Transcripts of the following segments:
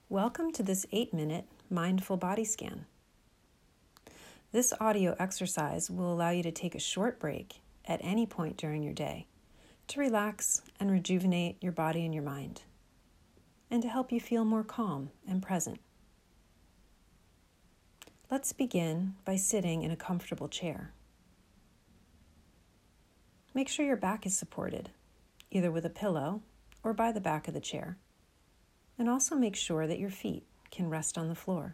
Welcome to this 8-minute mindful body scan. This audio exercise will allow you to take a short break at any point during your day to relax and rejuvenate your body and your mind, and to help you feel more calm and present. Let's begin by sitting in a comfortable chair. Make sure your back is supported, either with a pillow or by the back of the chair. And also make sure that your feet can rest on the floor.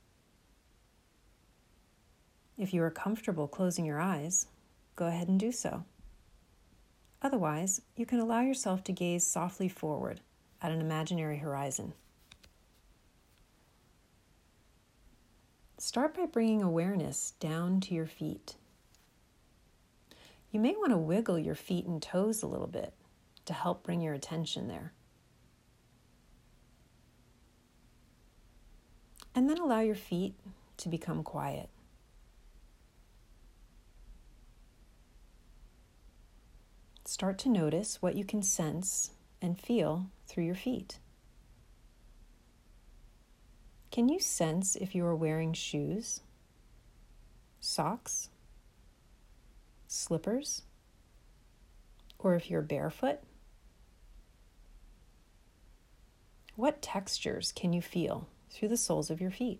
If you are comfortable closing your eyes, go ahead and do so. Otherwise, you can allow yourself to gaze softly forward at an imaginary horizon. Start by bringing awareness down to your feet. You may want to wiggle your feet and toes a little bit to help bring your attention there. And then allow your feet to become quiet. Start to notice what you can sense and feel through your feet. Can you sense if you are wearing shoes, socks, slippers, or if you're barefoot? What textures can you feel through the soles of your feet?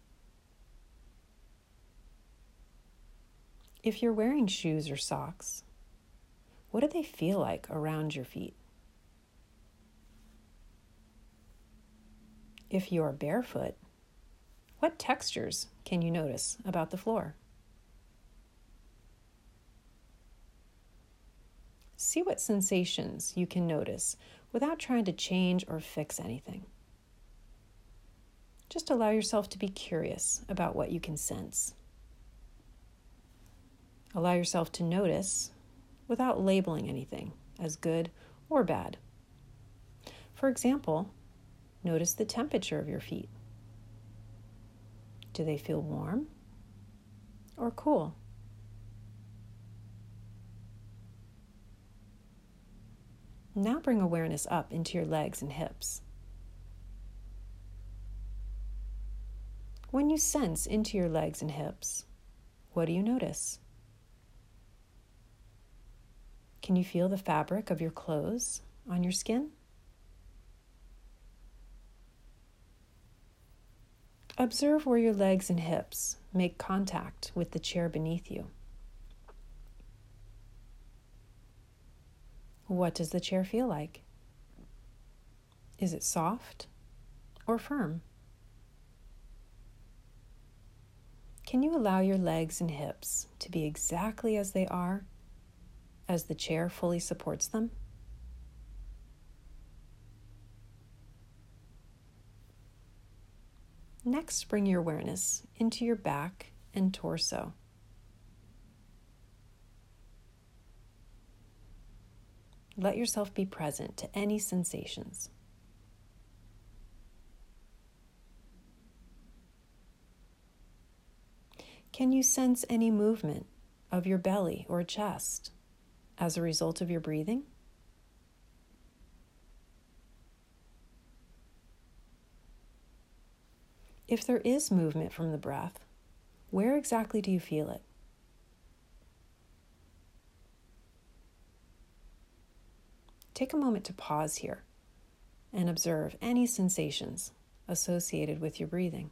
If you're wearing shoes or socks, what do they feel like around your feet? If you are barefoot, what textures can you notice about the floor? See what sensations you can notice without trying to change or fix anything. Just allow yourself to be curious about what you can sense. Allow yourself to notice without labeling anything as good or bad. For example, notice the temperature of your feet. Do they feel warm or cool? Now bring awareness up into your legs and hips. When you sense into your legs and hips, what do you notice? Can you feel the fabric of your clothes on your skin? Observe where your legs and hips make contact with the chair beneath you. What does the chair feel like? Is it soft or firm? Can you allow your legs and hips to be exactly as they are, as the chair fully supports them? Next, bring your awareness into your back and torso. Let yourself be present to any sensations. Can you sense any movement of your belly or chest as a result of your breathing? If there is movement from the breath, where exactly do you feel it? Take a moment to pause here and observe any sensations associated with your breathing.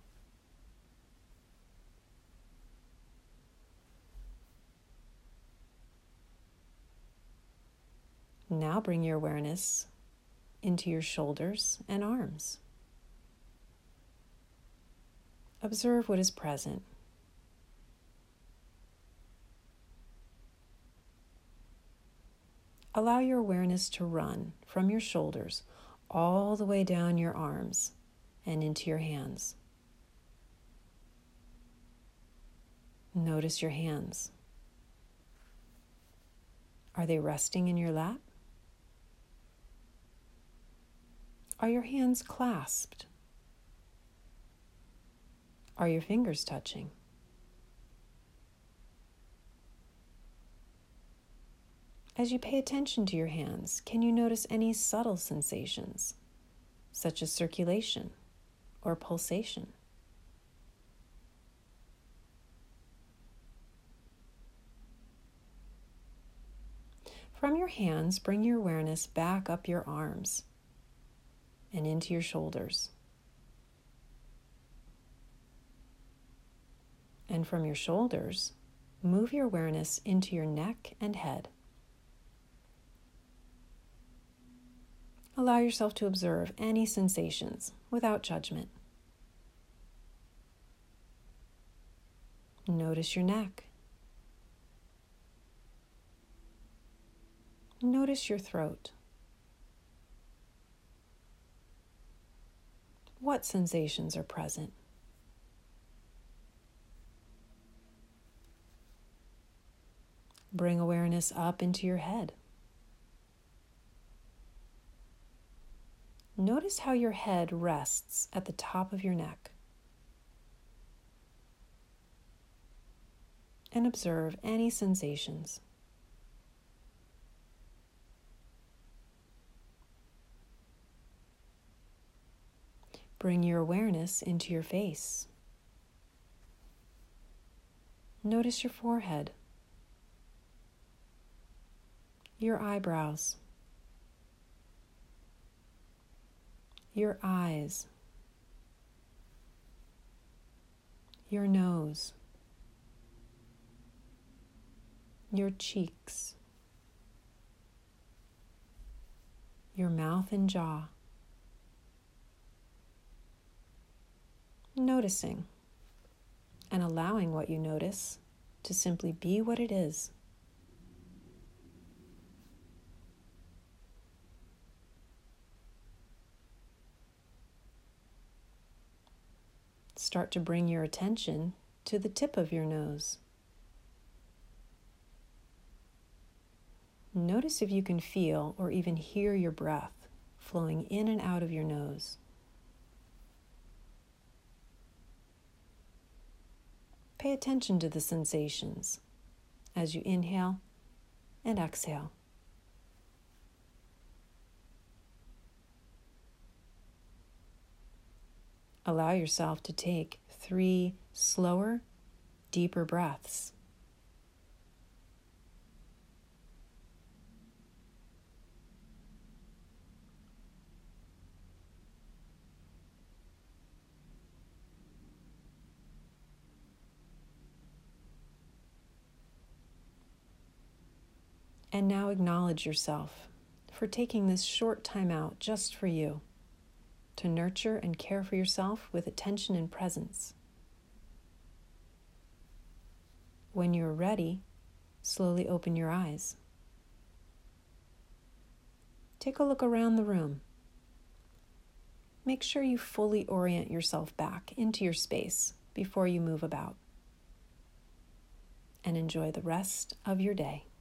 Now bring your awareness into your shoulders and arms. Observe what is present. Allow your awareness to run from your shoulders all the way down your arms and into your hands. Notice your hands. Are they resting in your lap? Are your hands clasped? Are your fingers touching? As you pay attention to your hands, can you notice any subtle sensations, such as circulation or pulsation. From your hands, bring your awareness back up your arms and into your shoulders. And from your shoulders, move your awareness into your neck and head. Allow yourself to observe any sensations without judgment. Notice your neck. Notice your throat. What sensations are present? Bring awareness up into your head. Notice how your head rests at the top of your neck. And observe any sensations. Bring your awareness into your face. Notice your forehead, your eyebrows, your eyes, your nose, your cheeks, your mouth and jaw. Noticing and allowing what you notice to simply be what it is. Start to bring your attention to the tip of your nose. Notice if you can feel or even hear your breath flowing in and out of your nose. Pay attention to the sensations as you inhale and exhale. Allow yourself to take 3 slower, deeper breaths. And now acknowledge yourself for taking this short time out just for you, to nurture and care for yourself with attention and presence. When you're ready, slowly open your eyes. Take a look around the room. Make sure you fully orient yourself back into your space before you move about. And enjoy the rest of your day.